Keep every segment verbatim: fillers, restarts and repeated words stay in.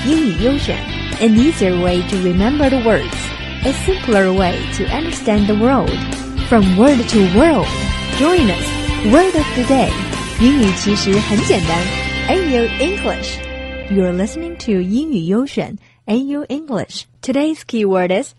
英语优选 An easier way to remember the words, a simpler way to understand the world. From word to world, join us. Word of the day. 英语其实很简单 A U English. You're listening to 英语优选 A U English. Today's keyword is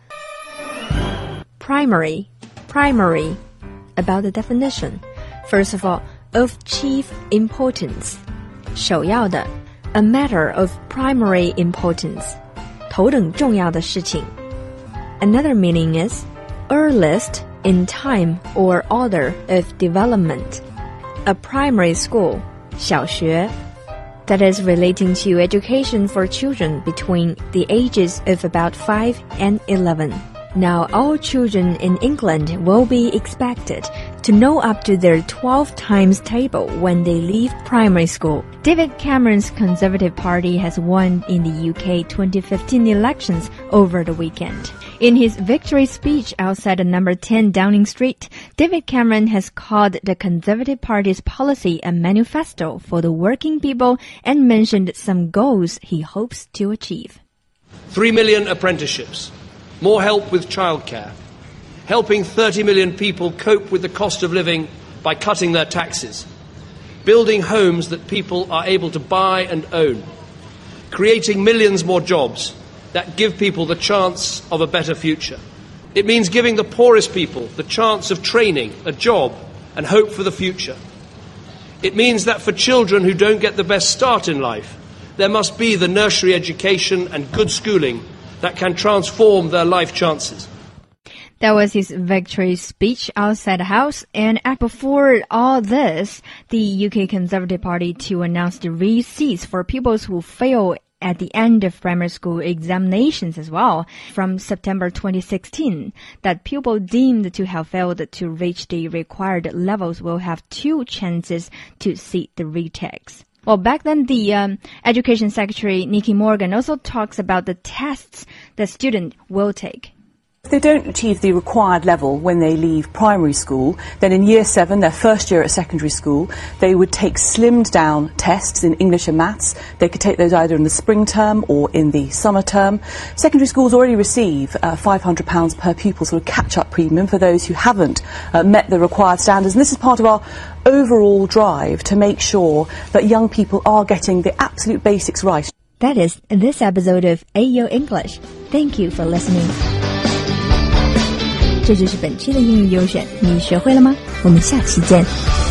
primary. Primary. About the definition. First of all, of chief importance. 首要的 A matter of primary importance. 头等重要的事情 Another meaning is earliest in time or order of development. A primary school, 小学 that is relating to education for children between the ages of about five and eleven. Now, all children in England will be expected to know up to their twelve times table when they leave primary school. David Cameron's Conservative Party has won in the U K twenty fifteen elections over the weekend. In his victory speech outside number ten Downing Street, David Cameron has called the Conservative Party's policy a manifesto for the working people and mentioned some goals he hopes to achieve. Three million apprenticeships. More help with childcare, helping thirty million people cope with the cost of living by cutting their taxes, building homes that people are able to buy and own, creating millions more jobs that give people the chance of a better future. It means giving the poorest people the chance of training, a job, and hope for the future. It means that for children who don't get the best start in life, there must be the nursery education and good schooling that can transform their life chances. That was his victory speech outside the House. And before all this, the U K Conservative Party to announce the re-seats for pupils who fail at the end of primary school examinations as well from September twenty sixteen. That pupil deemed to have failed to reach the required levels will have two chances to seat the retakes. Well, back then, the um, Education Secretary, Nicky Morgan, also talks about the tests the student will take. If they don't achieve the required level when they leave primary school, then in year seven, their first year at secondary school, they would take slimmed down tests in English and maths. They could take those either in the spring term or in the summer term. Secondary schools already receive uh, five hundred pounds per pupil sort of catch-up premium for those who haven't uh, met the required standards. And this is part of our overall drive to make sure that young people are getting the absolute basics right. That is this episode of A U English. Thank you for listening. 这就是本期的英语优选，你学会了吗？我们下期见。